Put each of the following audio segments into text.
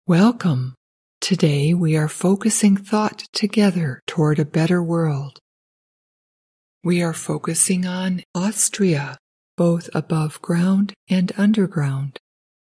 Welcome. Today we are focusing thought together toward a better world. We are focusing on Austria, both above ground and underground.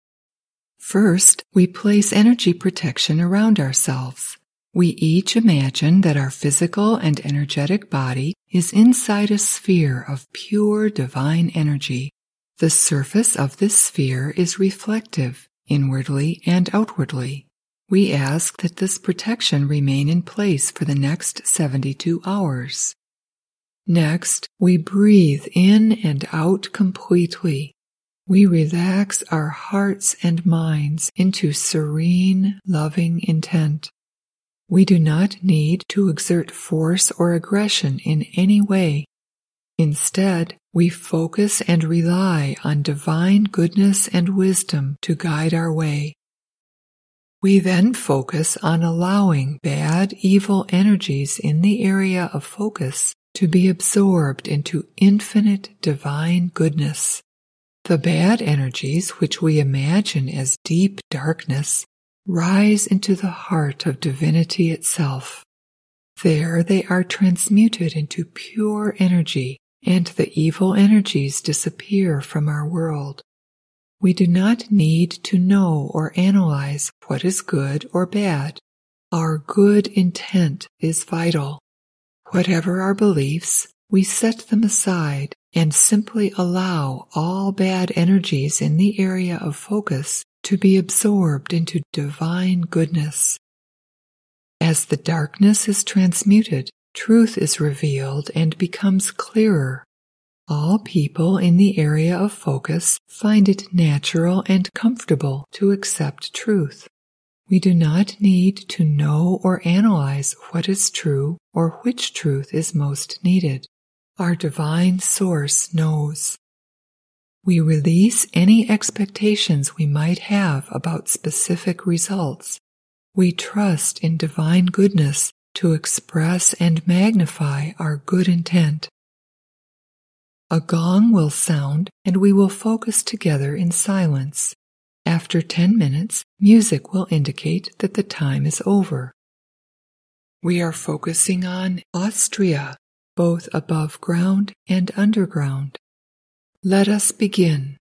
First, we place energy protection around ourselves. We each imagine that our physical and energetic body is inside a sphere of pure divine energy. The surface of this sphere is reflective, inwardly and outwardly. We ask that this protection remain in place for the next 72 hours. Next, we breathe in and out completely. We relax our hearts and minds into serene, loving intent. We do not need to exert force or aggression in any way. Instead, we focus and rely on divine goodness and wisdom to guide our way. We then focus on allowing bad, evil energies in the area of focus to be absorbed into infinite divine goodness. The bad energies, which we imagine as deep darkness, rise into the heart of divinity itself. There they are transmuted into pure energy, and the evil energies disappear from our world. We do not need to know or analyze what is good or bad. Our good intent is vital. Whatever our beliefs, we set them aside and simply allow all bad energies in the area of focus to be absorbed into divine goodness. As the darkness is transmuted, truth is revealed and becomes clearer. All people in the area of focus find it natural and comfortable to accept truth. We do not need to know or analyze what is true or which truth is most needed. Our divine source knows. We release any expectations we might have about specific results. We trust in divine goodness to express and magnify our good intent. A gong will sound and we will focus together in silence. After 10 minutes, music will indicate that the time is over. We are focusing on Austria, both above ground and underground. Let us begin.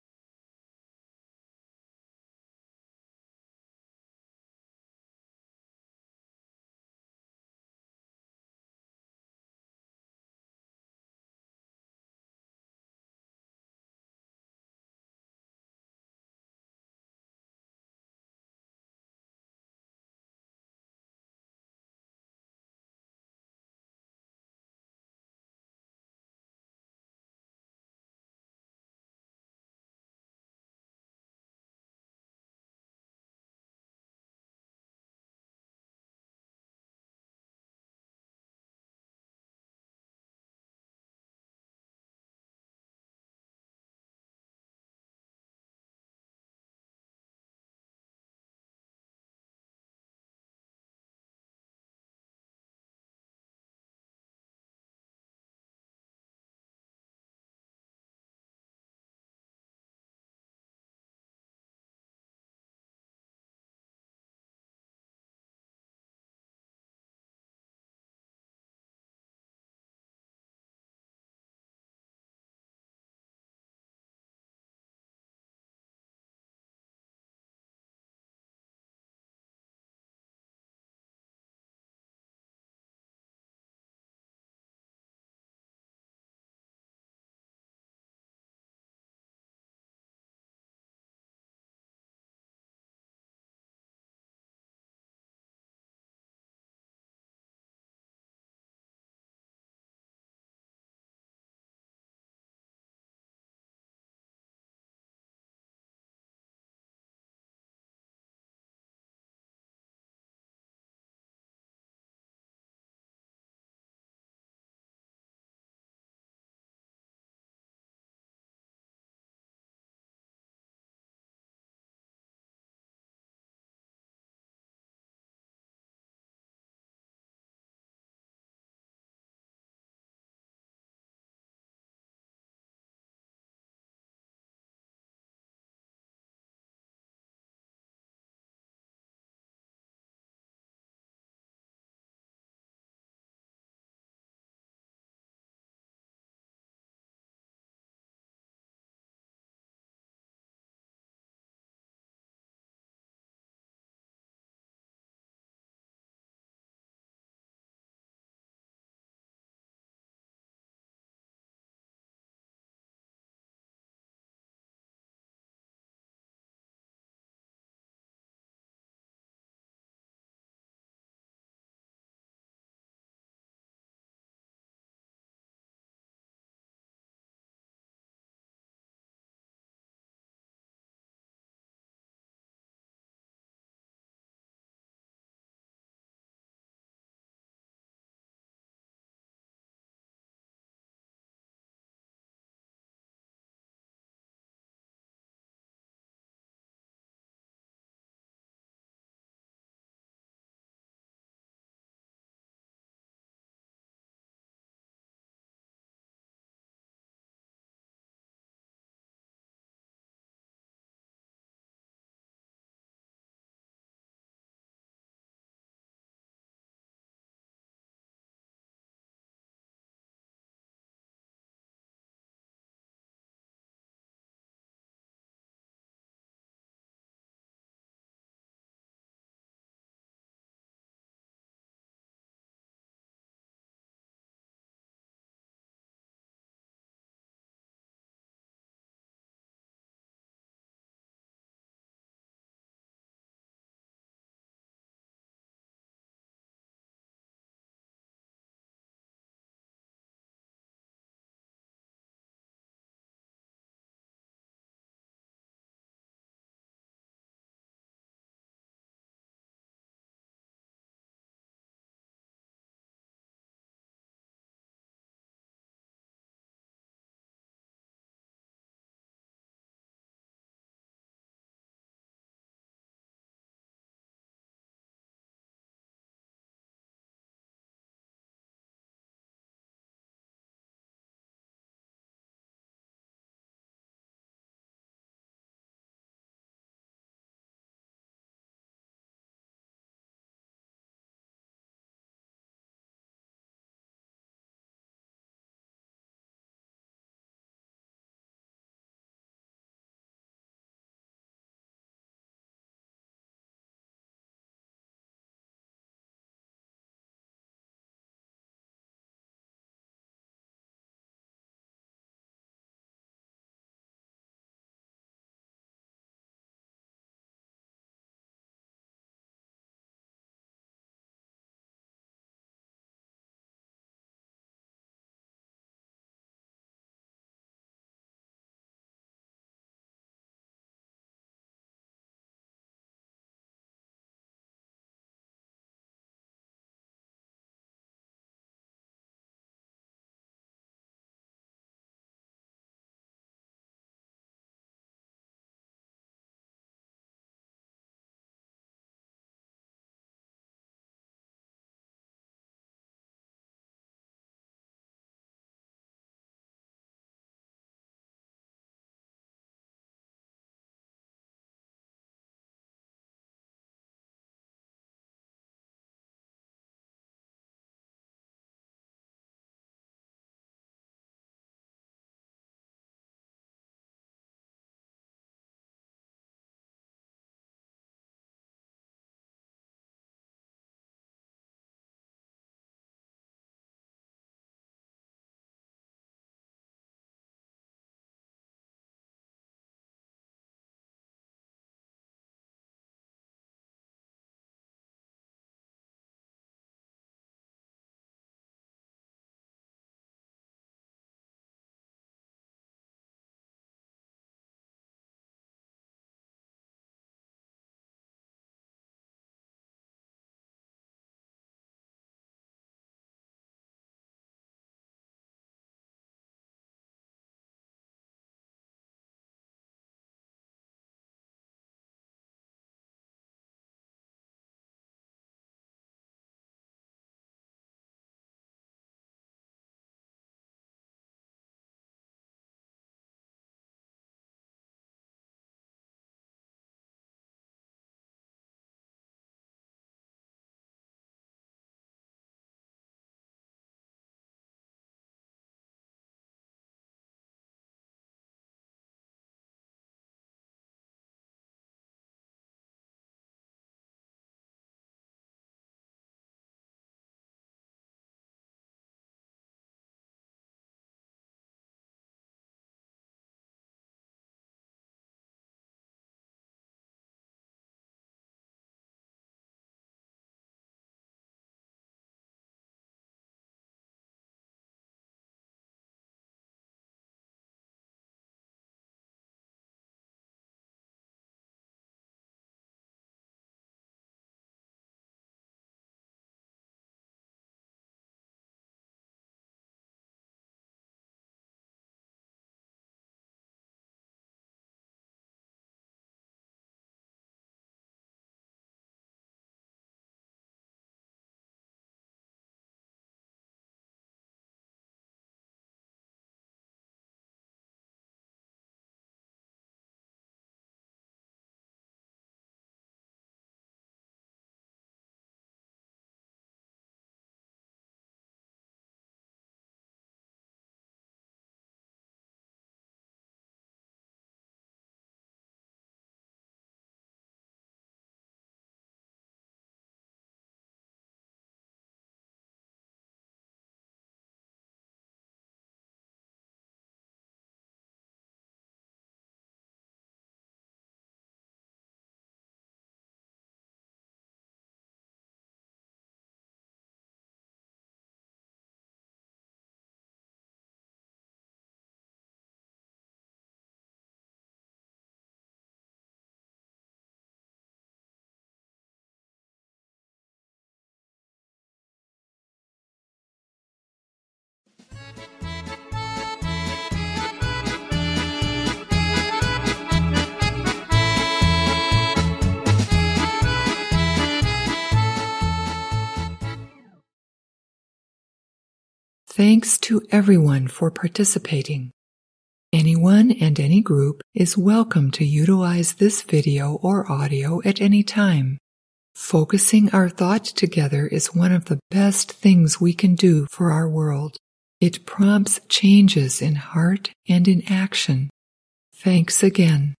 Thanks to everyone for participating. Anyone and any group is welcome to utilize this video or audio at any time. Focusing our thought together is one of the best things we can do for our world. It prompts changes in heart and in action. Thanks again.